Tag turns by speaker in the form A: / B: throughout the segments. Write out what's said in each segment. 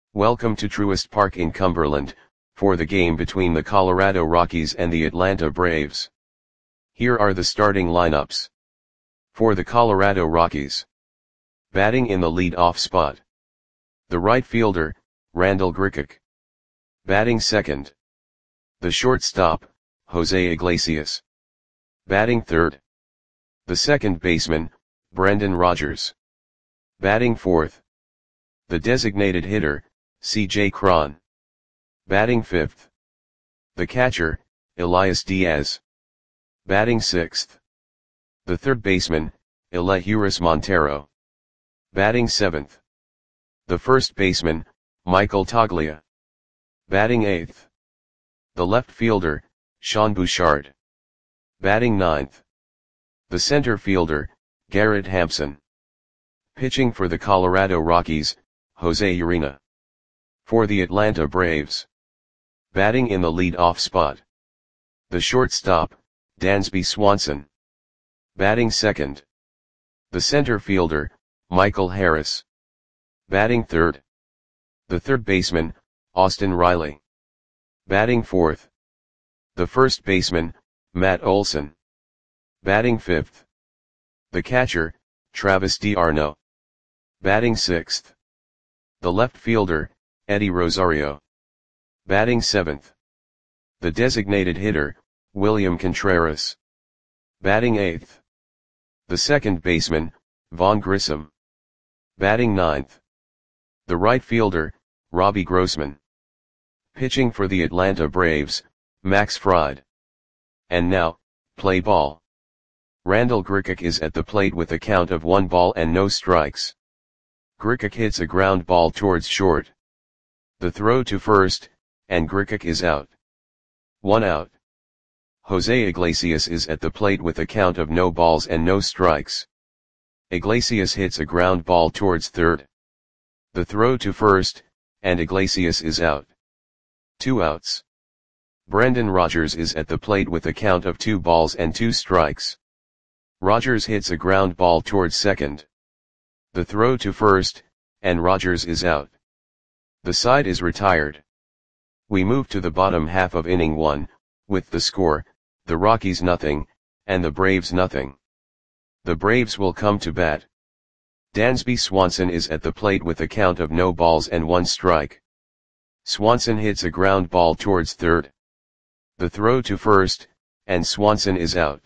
A: Welcome to Truist Park in Cumberland, for the game between the Colorado Rockies and the Atlanta Braves. Here are the starting lineups. For the Colorado Rockies. Batting in the lead-off spot. The right fielder, Randal Grichuk. Batting second. The shortstop, Jose Iglesias. Batting third. The second baseman, Brendan Rodgers. Batting fourth. The designated hitter, C.J. Cron. Batting fifth. The catcher, Elias Diaz. Batting sixth. The third baseman, Elehuris Montero. Batting seventh. The first baseman, Michael Toglia. Batting eighth. The left fielder, Sean Bouchard. Batting ninth. The center fielder, Garrett Hampson. Pitching for the Colorado Rockies, Jose Urena. For the Atlanta Braves. Batting in the lead-off spot. The shortstop, Dansby Swanson. Batting second. The center fielder, Michael Harris. Batting third. The third baseman, Austin Riley. Batting fourth. The first baseman, Matt Olson. Batting fifth. The catcher, Travis d'Arnaud. Batting sixth. The left fielder, Eddie Rosario. Batting seventh. The designated hitter, William Contreras. Batting eighth. The second baseman, Vaughn Grissom. Batting ninth. The right fielder, Robbie Grossman. Pitching for the Atlanta Braves, Max Fried. And now, play ball. Randal Grichuk is at the plate with a count of 1 ball and no strikes. Grichuk hits a ground ball towards short. The throw to first, and Grichuk is out. 1 out. Jose Iglesias is at the plate with a count of no balls and no strikes. Iglesias hits a ground ball towards third. The throw to first, and Iglesias is out. 2 outs. Brendan Rodgers is at the plate with a count of 2 balls and 2 strikes. Rodgers hits a ground ball towards second. The throw to first, and Rodgers is out. The side is retired. We move to the bottom half of inning 1, with the score, the Rockies nothing, and the Braves nothing. The Braves will come to bat. Dansby Swanson is at the plate with a count of no balls and 1 strike. Swanson hits a ground ball towards third. The throw to first, and Swanson is out.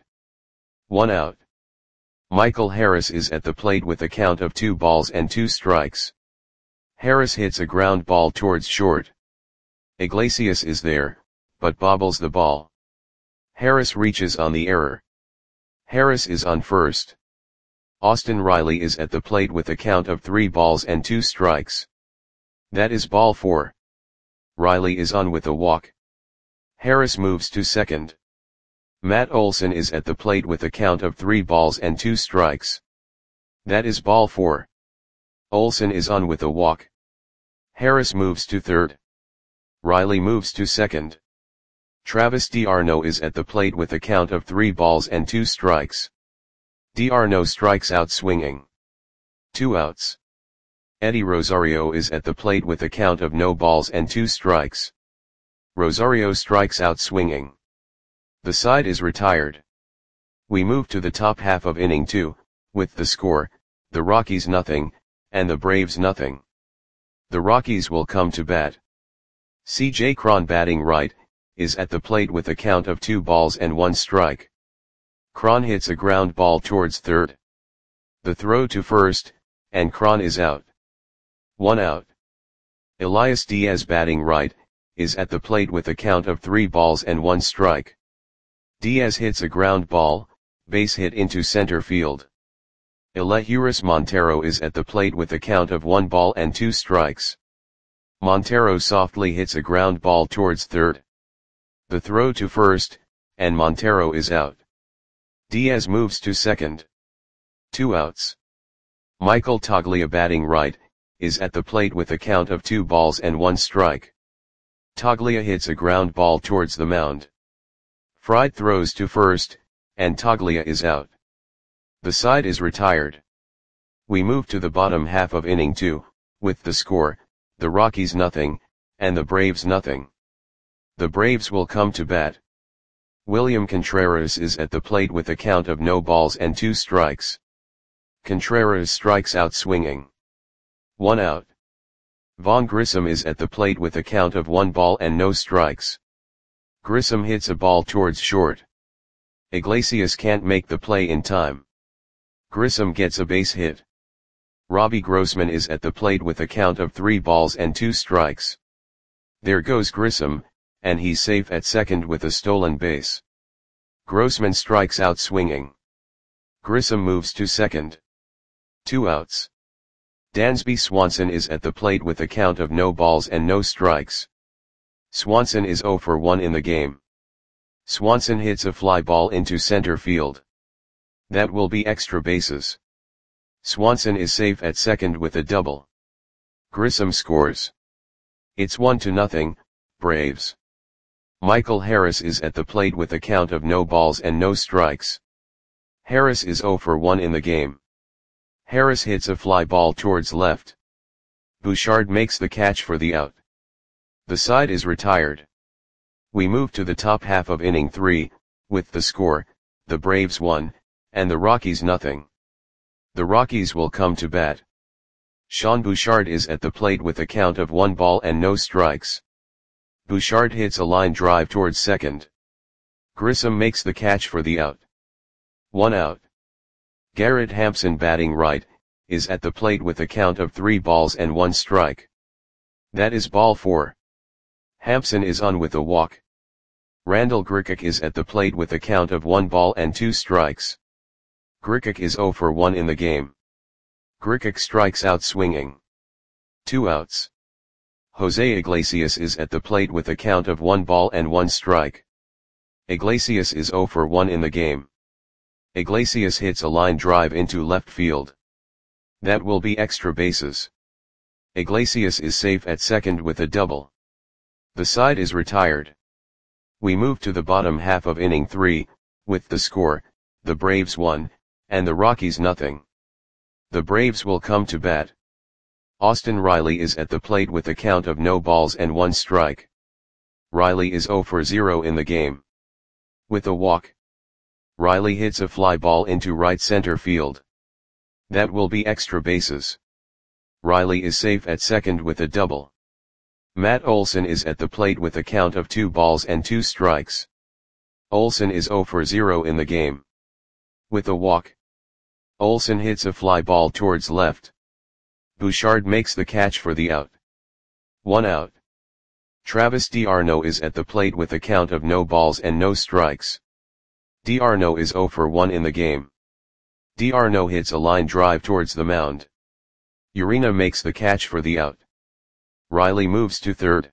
A: 1 out. Michael Harris is at the plate with a count of 2 balls and 2 strikes. Harris hits a ground ball towards short. Iglesias is there, but bobbles the ball. Harris reaches on the error. Harris is on first. Austin Riley is at the plate with a count of 3 balls and 2 strikes. That is ball 4. Riley is on with a walk. Harris moves to second. Matt Olson is at the plate with a count of 3 balls and 2 strikes. That is ball 4. Olson is on with a walk. Harris moves to third. Riley moves to second. Travis d'Arnaud is at the plate with a count of 3 balls and 2 strikes. D'Arnaud strikes out swinging. 2 outs. Eddie Rosario is at the plate with a count of no balls and 2 strikes. Rosario strikes out swinging. The side is retired. We move to the top half of inning 2, with the score, the Rockies nothing, and the Braves nothing. The Rockies will come to bat. C.J. Cron batting right, is at the plate with a count of 2 balls and 1 strike. Cron hits a ground ball towards third. The throw to first, and Cron is out. 1 out. Elias Diaz batting right, is at the plate with a count of 3 balls and 1 strike. Diaz hits a ground ball, base hit into center field. Elehuris Montero is at the plate with a count of 1 ball and 2 strikes. Montero softly hits a ground ball towards third. The throw to first, and Montero is out. Diaz moves to second. 2 outs. Michael Toglia batting right, is at the plate with a count of 2 balls and 1 strike. Toglia hits a ground ball towards the mound. Fried throws to first, and Toglia is out. The side is retired. We move to the bottom half of inning 2, with the score, the Rockies nothing, and the Braves nothing. The Braves will come to bat. William Contreras is at the plate with a count of no balls and 2 strikes. Contreras strikes out swinging. 1 out. Vaughn Grissom is at the plate with a count of 1 ball and no strikes. Grissom hits a ball towards short. Iglesias can't make the play in time. Grissom gets a base hit. Robbie Grossman is at the plate with a count of 3 balls and 2 strikes. There goes Grissom, and he's safe at second with a stolen base. Grossman strikes out swinging. Grissom moves to second. 2 outs. Dansby Swanson is at the plate with a count of no balls and no strikes. Swanson is 0 for 1 in the game. Swanson hits a fly ball into center field. That will be extra bases. Swanson is safe at second with a double. Grissom scores. It's 1-0, Braves. Michael Harris is at the plate with a count of no balls and no strikes. Harris is 0 for 1 in the game. Harris hits a fly ball towards left. Bouchard makes the catch for the out. The side is retired. We move to the top half of inning 3, with the score, the Braves 1, and the Rockies nothing. The Rockies will come to bat. Sean Bouchard is at the plate with a count of 1 ball and no strikes. Bouchard hits a line drive towards second. Grissom makes the catch for the out. 1 out. Garrett Hampson, batting right, is at the plate with a count of 3 balls and 1 strike. That is ball 4. Hampson is on with a walk. Randall Grichuk is at the plate with a count of 1 ball and 2 strikes. Grichuk is 0 for 1 in the game. Grichuk strikes out swinging. 2 outs. Jose Iglesias is at the plate with a count of 1 ball and 1 strike. Iglesias is 0 for 1 in the game. Iglesias hits a line drive into left field. That will be extra bases. Iglesias is safe at second with a double. The side is retired. We move to the bottom half of inning 3, with the score, the Braves 1, and the Rockies nothing. The Braves will come to bat. Austin Riley is at the plate with a count of no balls and 1 strike. Riley is 0 for 0 in the game. With a walk. Riley hits a fly ball into right center field. That will be extra bases. Riley is safe at second with a double. Matt Olson is at the plate with a count of 2 balls and 2 strikes. Olson is 0 for 0 in the game. With a walk. Olson hits a fly ball towards left. Bouchard makes the catch for the out. 1 out. Travis d'Arnaud is at the plate with a count of no balls and no strikes. d'Arnaud is 0 for 1 in the game. d'Arnaud hits a line drive towards the mound. Urena makes the catch for the out. Riley moves to third.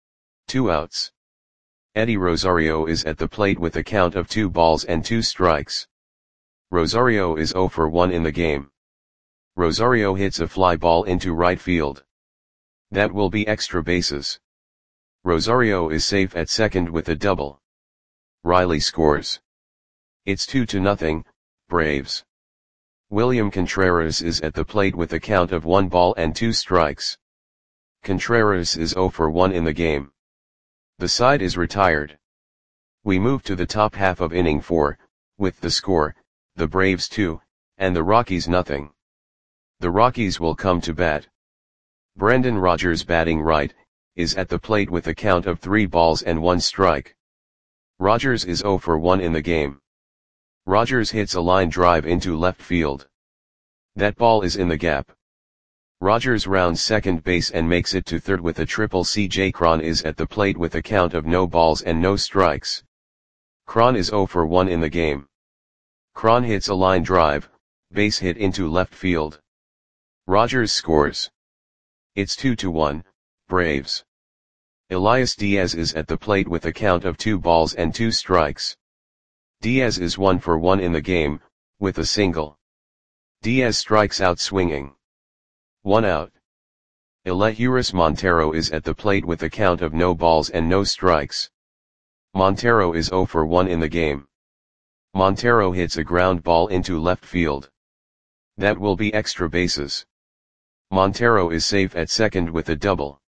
A: 2 outs. Eddie Rosario is at the plate with a count of 2 balls and 2 strikes. Rosario is 0 for 1 in the game. Rosario hits a fly ball into right field. That will be extra bases. Rosario is safe at second with a double. Riley scores. It's 2-0, Braves. William Contreras is at the plate with a count of 1 ball and 2 strikes. Contreras is 0 for 1 in the game. The side is retired. We move to the top half of inning 4, with the score, the Braves 2, and the Rockies nothing. The Rockies will come to bat. Brendan Rodgers, batting right, is at the plate with a count of 3 balls and 1 strike. Rodgers is 0 for 1 in the game. Rodgers hits a line drive into left field. That ball is in the gap. Rodgers rounds second base and makes it to third with a triple. C.J. Cron is at the plate with a count of no balls and no strikes. Cron is 0 for 1 in the game. Cron hits a line drive, base hit into left field. Rodgers scores. It's 2-1, Braves. Elias Diaz is at the plate with a count of 2 balls and 2 strikes. Diaz is 1 for 1 in the game, with a single. Diaz strikes out swinging. 1 out. Elehuris Montero is at the plate with a count of no balls and no strikes. Montero is 0 for 1 in the game. Montero hits a ground ball into left field. That will be extra bases. Montero is safe at second with a double.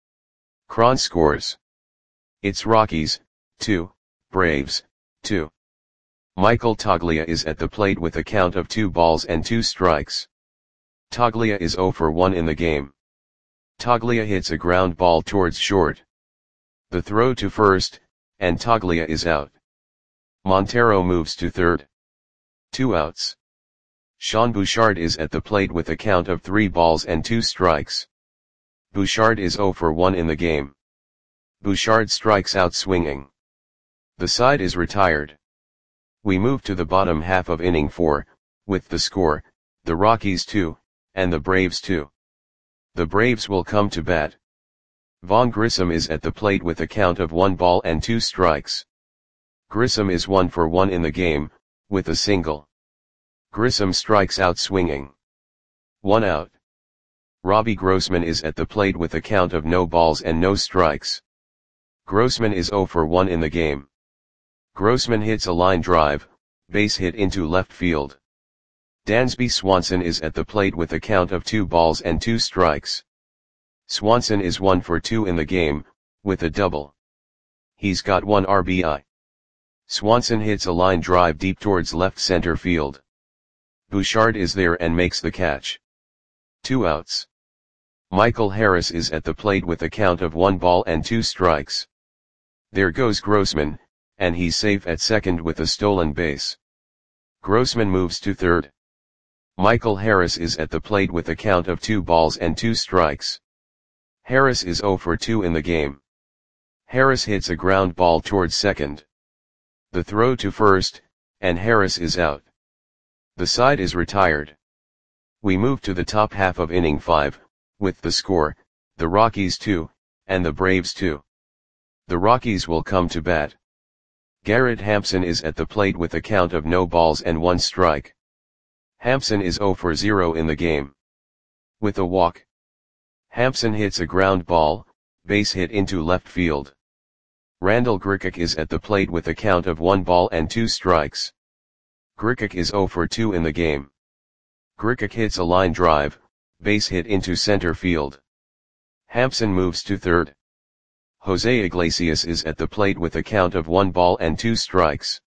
A: Cron scores. It's Rockies, 2, Braves, 2. Michael Toglia is at the plate with a count of 2 balls and 2 strikes. Toglia is 0 for 1 in the game. Toglia hits a ground ball towards short. The throw to first, and Toglia is out. Montero moves to third. 2 outs. Sean Bouchard is at the plate with a count of 3 balls and 2 strikes. Bouchard is 0 for 1 in the game. Bouchard strikes out swinging. The side is retired. We move to the bottom half of inning 4, with the score, the Rockies 2, and the Braves 2. The Braves will come to bat. Vaughn Grissom is at the plate with a count of 1 ball and 2 strikes. Grissom is 1 for 1 in the game, with a single. Grissom strikes out swinging. 1 out. Robbie Grossman is at the plate with a count of no balls and no strikes. Grossman is 0 for 1 in the game. Grossman hits a line drive, base hit into left field. Dansby Swanson is at the plate with a count of 2 balls and 2 strikes. Swanson is 1 for 2 in the game, with a double. He's got 1 RBI. Swanson hits a line drive deep towards left center field. Bouchard is there and makes the catch. 2 outs. Michael Harris is at the plate with a count of 1 ball and 2 strikes. There goes Grossman, and he's safe at second with a stolen base. Grossman moves to third. Michael Harris is at the plate with a count of 2 balls and 2 strikes. Harris is 0 for 2 in the game. Harris hits a ground ball towards second. The throw to first, and Harris is out. The side is retired. We move to the top half of inning 5, with the score, the Rockies 2, and the Braves 2. The Rockies will come to bat. Garrett Hampson is at the plate with a count of no balls and 1 strike. Hampson is 0 for 0 in the game. With a walk. Hampson hits a ground ball, base hit into left field. Randall Grichuk is at the plate with a count of 1 ball and 2 strikes. Grichuk is 0 for 2 in the game. Grichuk hits a line drive, base hit into center field. Hampson moves to third. Jose Iglesias is at the plate with a count of 1 ball and 2 strikes.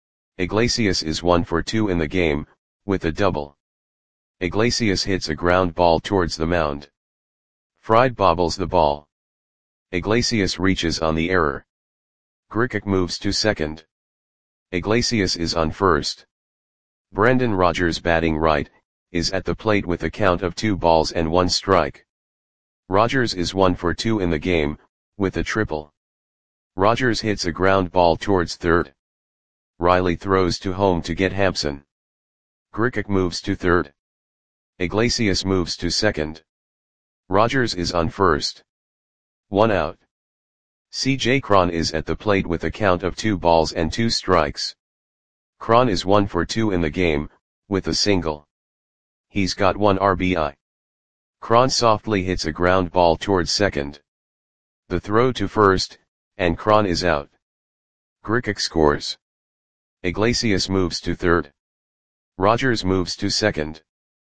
A: Iglesias is 1 for 2 in the game, with a double. Iglesias hits a ground ball towards the mound. Fried bobbles the ball. Iglesias reaches on the error. Grichuk moves to second. Iglesias is on first. Brendan Rodgers, batting right, is at the plate with a count of 2 balls and 1 strike. Rodgers is 1 for 2 in the game, with a triple. Rodgers hits a ground ball towards third. Riley throws to home to get Hampson. Grichuk moves to third. Iglesias moves to second. Rodgers is on first. 1 out. C.J. Cron is at the plate with a count of 2 balls and 2 strikes. Cron is 1 for 2 in the game, with a single. He's got 1 RBI. Cron softly hits a ground ball towards second. The throw to first, and Cron is out. Grichuk scores. Iglesias moves to third. Rodgers moves to second.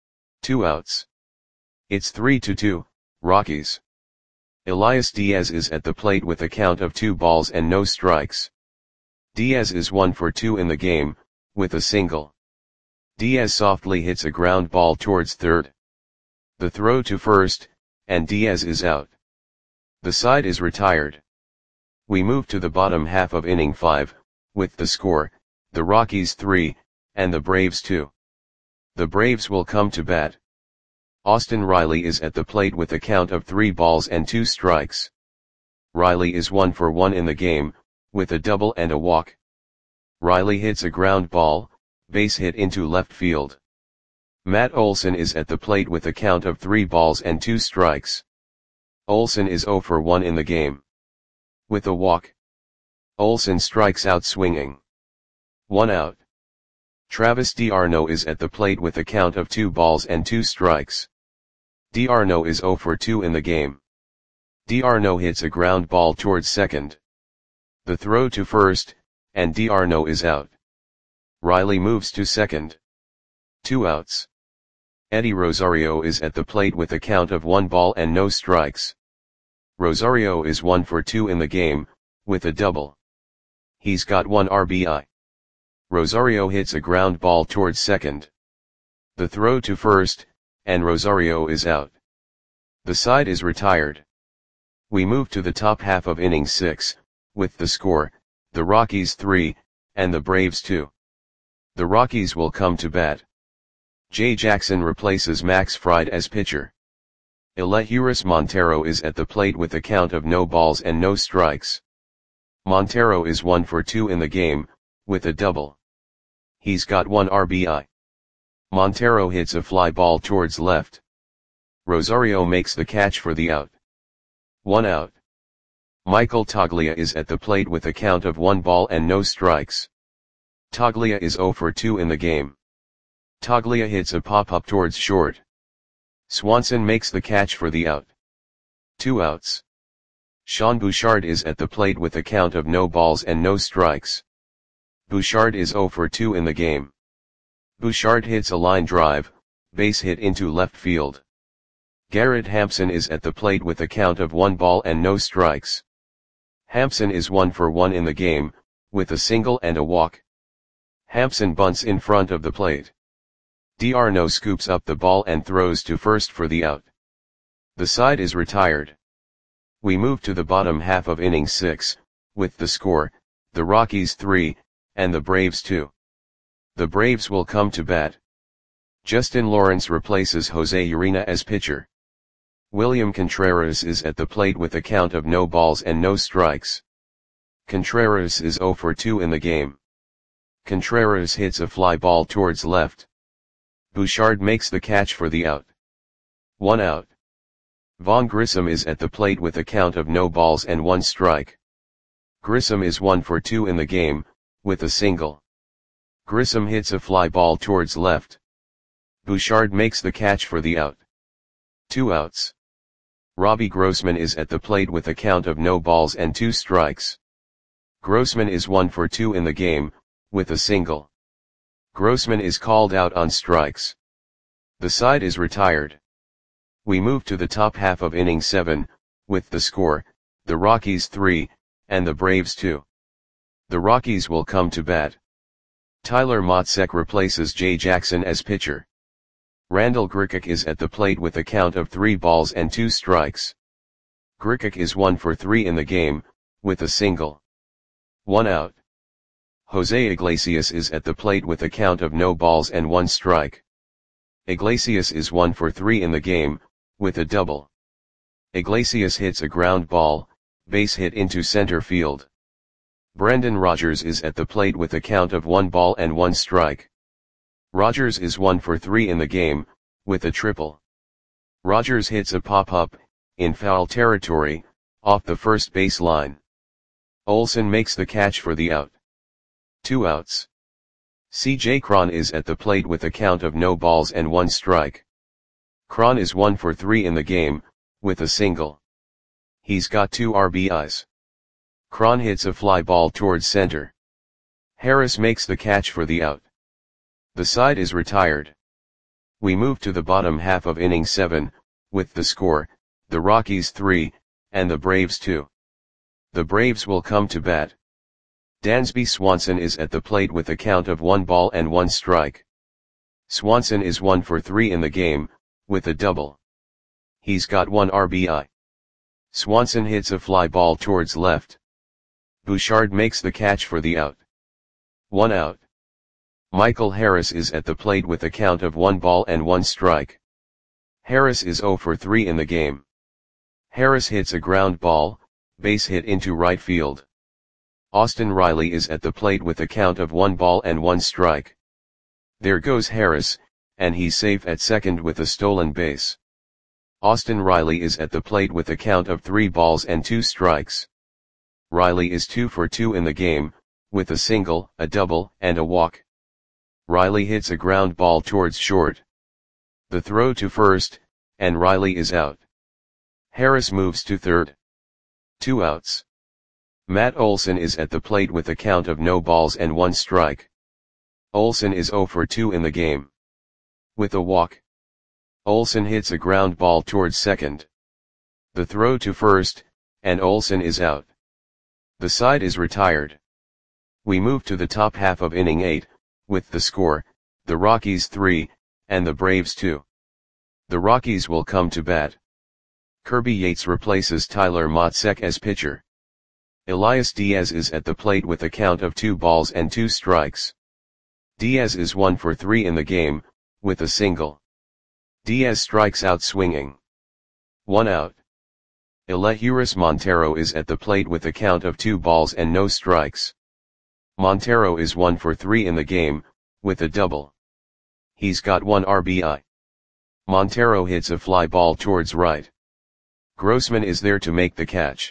A: 2 outs. It's 3-2, Rockies. Elias Diaz is at the plate with a count of 2 balls and no strikes. Diaz is 1 for 2 in the game, with a single. Diaz softly hits a ground ball towards third. The throw to first, and Diaz is out. The side is retired. We move to the bottom half of inning 5, with the score, the Rockies 3, and the Braves 2. The Braves will come to bat. Austin Riley is at the plate with a count of 3 balls and 2 strikes. Riley is 1 for 1 in the game, with a double and a walk. Riley hits a ground ball, base hit into left field. Matt Olson is at the plate with a count of 3 balls and 2 strikes. Olson is 0 for 1 in the game. With a walk. Olson strikes out swinging. 1 out. Travis d'Arnaud is at the plate with a count of 2 balls and 2 strikes. d'Arnaud is 0 for 2 in the game. d'Arnaud hits a ground ball towards second. The throw to first, and d'Arnaud is out. Riley moves to second. 2 outs. Eddie Rosario is at the plate with a count of 1 ball and no strikes. Rosario is 1 for 2 in the game, with a double. He's got 1 RBI. Rosario hits a ground ball towards second. The throw to first, and Rosario is out. The side is retired. We move to the top half of inning 6, with the score, the Rockies 3, and the Braves 2. The Rockies will come to bat. Jay Jackson replaces Max Fried as pitcher. Elehuris Montero is at the plate with a count of no balls and no strikes. Montero is 1 for 2 in the game, with a double. He's got 1 RBI. Montero hits a fly ball towards left. Rosario makes the catch for the out. 1 out. Michael Toglia is at the plate with a count of 1 ball and no strikes. Toglia is 0 for 2 in the game. Toglia hits a pop-up towards short. Swanson makes the catch for the out. 2 outs. Sean Bouchard is at the plate with a count of no balls and no strikes. Bouchard is 0 for 2 in the game. Bouchard hits a line drive, base hit into left field. Garrett Hampson is at the plate with a count of 1 ball and no strikes. Hampson is 1 for 1 in the game, with a single and a walk. Hampson bunts in front of the plate. D'Arnaud scoops up the ball and throws to first for the out. The side is retired. We move to the bottom half of inning 6, with the score, the Rockies 3, and the Braves 2. The Braves will come to bat. Justin Lawrence replaces Jose Urena as pitcher. William Contreras is at the plate with a count of no balls and no strikes. Contreras is 0 for 2 in the game. Contreras hits a fly ball towards left. Bouchard makes the catch for the out. 1 out. Vaughn Grissom is at the plate with a count of no balls and 1 strike. Grissom is 1 for 2 in the game, with a single. Grissom hits a fly ball towards left. Bouchard makes the catch for the out. 2 outs. Robbie Grossman is at the plate with a count of no balls and 2 strikes. Grossman is 1 for 2 in the game, with a single. Grossman is called out on strikes. The side is retired. We move to the top half of inning 7, with the score, the Rockies 3, and the Braves 2. The Rockies will come to bat. Tyler Matzek replaces Jay Jackson as pitcher. Randall Grichuk is at the plate with a count of 3 balls and 2 strikes. Grichuk is 1 for 3 in the game, with a single. 1 out. Jose Iglesias is at the plate with a count of no balls and 1 strike. Iglesias is 1 for 3 in the game, with a double. Iglesias hits a ground ball, base hit into center field. Brendan Rodgers is at the plate with a count of 1 ball and 1 strike. Rodgers is 1 for 3 in the game, with a triple. Rodgers hits a pop-up, in foul territory, off the first base line. Olsen makes the catch for the out. 2 outs. C.J. Cron is at the plate with a count of no balls and 1 strike. Cron is 1 for 3 in the game, with a single. He's got 2 RBIs. Cron hits a fly ball towards center. Harris makes the catch for the out. The side is retired. We move to the bottom half of inning 7, with the score, the Rockies 3, and the Braves 2. The Braves will come to bat. Dansby Swanson is at the plate with a count of 1 ball and 1 strike. Swanson is 1 for 3 in the game, with a double. He's got 1 RBI. Swanson hits a fly ball towards left. Bouchard makes the catch for the out. 1 out. Michael Harris is at the plate with a count of 1 ball and 1 strike. Harris is 0 for 3 in the game. Harris hits a ground ball, base hit into right field. Austin Riley is at the plate with a count of 1 ball and 1 strike. There goes Harris, and he's safe at second with a stolen base. Austin Riley is at the plate with a count of 3 balls and 2 strikes. Riley is 2 for 2 in the game, with a single, a double, and a walk. Riley hits a ground ball towards short. The throw to first, and Riley is out. Harris moves to third. 2 outs. Matt Olson is at the plate with a count of no balls and 1 strike. Olson is 0 for 2 in the game. With a walk. Olson hits a ground ball towards second. The throw to first, and Olsen is out. The side is retired. We move to the top half of inning 8, with the score, the Rockies 3, and the Braves 2. The Rockies will come to bat. Kirby Yates replaces Tyler Matzek as pitcher. Elias Diaz is at the plate with a count of 2 balls and 2 strikes. Diaz is 1 for 3 in the game, with a single. Diaz strikes out swinging. 1 out. Elehuris Montero is at the plate with a count of 2 balls and no strikes. Montero is 1 for 3 in the game, with a double. He's got 1 RBI. Montero hits a fly ball towards right. Grossman is there to make the catch.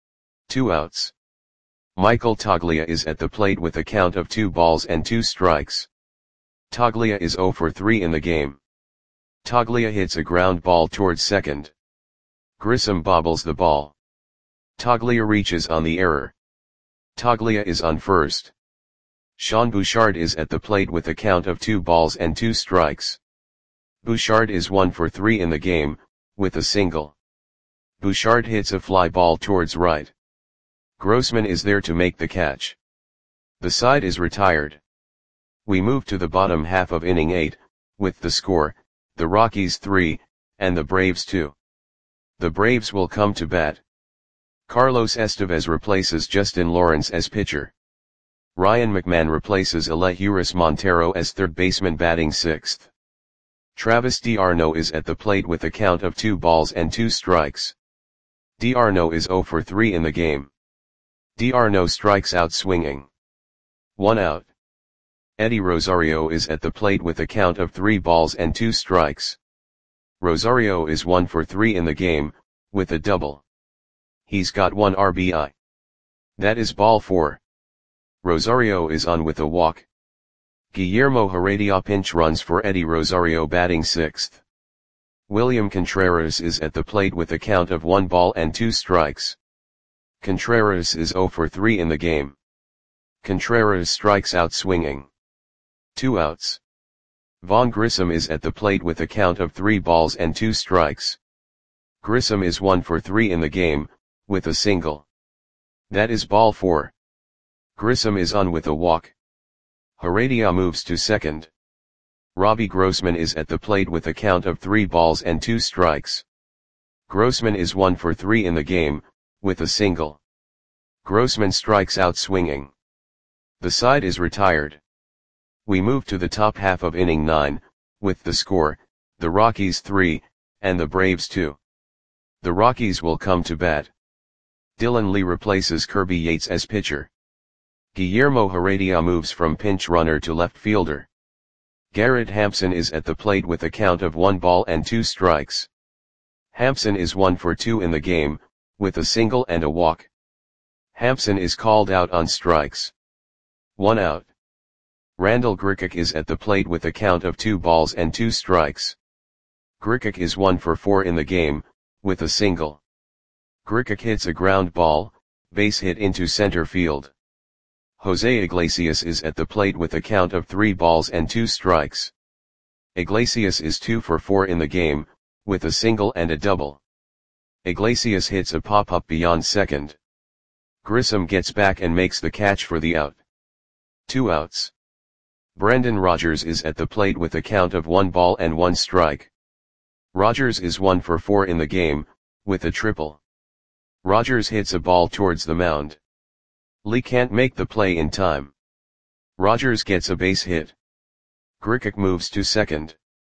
A: 2 outs. Michael Toglia is at the plate with a count of 2 balls and 2 strikes. Toglia is 0 for 3 in the game. Toglia hits a ground ball towards second. Grissom bobbles the ball. Toglia reaches on the error. Toglia is on first. Sean Bouchard is at the plate with a count of 2 balls and 2 strikes. Bouchard is 1 for 3 in the game, with a single. Bouchard hits a fly ball towards right. Grossman is there to make the catch. The side is retired. We move to the bottom half of inning 8, with the score, the Rockies 3, and the Braves 2. The Braves will come to bat. Carlos Estevez replaces Justin Lawrence as pitcher. Ryan McMahon replaces Elehuris Montero as third baseman batting 6th. Travis d'Arnaud is at the plate with a count of 2 balls and 2 strikes. d'Arnaud is 0 for 3 in the game. d'Arnaud strikes out swinging. 1 out. Eddie Rosario is at the plate with a count of 3 balls and 2 strikes. Rosario is 1 for 3 in the game, with a double. He's got 1 RBI. That is ball 4. Rosario is on with a walk. Guillermo Heredia pinch runs for Eddie Rosario batting 6th. William Contreras is at the plate with a count of 1 ball and 2 strikes. Contreras is 0 for 3 in the game. Contreras strikes out swinging. 2 outs. Vaughn Grissom is at the plate with a count of 3 balls and 2 strikes. Grissom is 1 for 3 in the game, with a single. That is ball 4. Grissom is on with a walk. Heredia moves to second. Robbie Grossman is at the plate with a count of 3 balls and 2 strikes. Grossman is 1 for 3 in the game, with a single. Grossman strikes out swinging. The side is retired. We move to the top half of inning 9, with the score, the Rockies 3, and the Braves 2. The Rockies will come to bat. Dylan Lee replaces Kirby Yates as pitcher. Guillermo Heredia moves from pinch runner to left fielder. Garrett Hampson is at the plate with a count of 1 ball and 2 strikes. Hampson is 1 for 2 in the game, with a single and a walk. Hampson is called out on strikes. 1 out. Randall Grichuk is at the plate with a count of 2 balls and 2 strikes. Grichuk is 1 for 4 in the game, with a single. Grichuk hits a ground ball, base hit into center field. Jose Iglesias is at the plate with a count of 3 balls and 2 strikes. Iglesias is 2 for 4 in the game, with a single and a double. Iglesias hits a pop-up beyond second. Grissom gets back and makes the catch for the out. 2 outs. Brendan Rodgers is at the plate with a count of 1 ball and 1 strike. Rodgers is 1 for 4 in the game, with a triple. Rodgers hits a ball towards the mound. Lee can't make the play in time. Rodgers gets a base hit. Grichuk moves to second.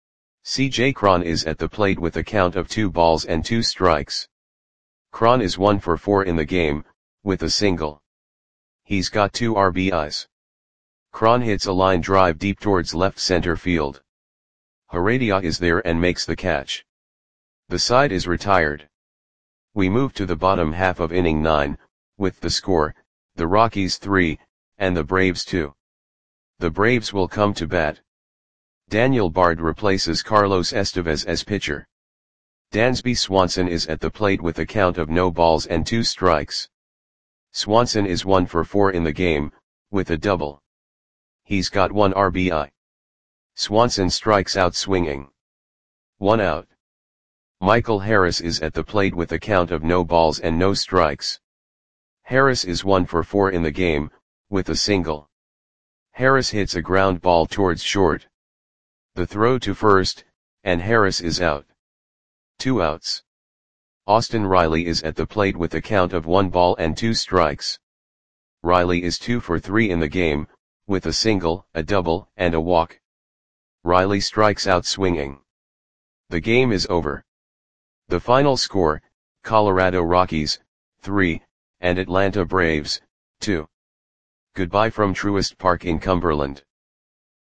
A: C.J. Cron is at the plate with a count of 2 balls and 2 strikes. Cron is 1 for 4 in the game, with a single. He's got 2 RBIs. Cron hits a line drive deep towards left center field. Heredia is there and makes the catch. The side is retired. We move to the bottom half of inning 9, with the score, the Rockies 3, and the Braves 2. The Braves will come to bat. Daniel Bard replaces Carlos Estevez as pitcher. Dansby Swanson is at the plate with a count of no balls and 2 strikes. Swanson is 1 for 4 in the game, with a double. He's got 1 RBI. Swanson strikes out swinging. 1 out. Michael Harris is at the plate with a count of no balls and no strikes. Harris is 1 for 4 in the game, with a single. Harris hits a ground ball towards short. The throw to first, and Harris is out. 2 outs. Austin Riley is at the plate with a count of 1 ball and 2 strikes. Riley is 2 for 3 in the game, with a single, a double, and a walk. Riley strikes out swinging. The game is over. The final score, Colorado Rockies, 3, and Atlanta Braves, 2. Goodbye from Truist Park in Cumberland.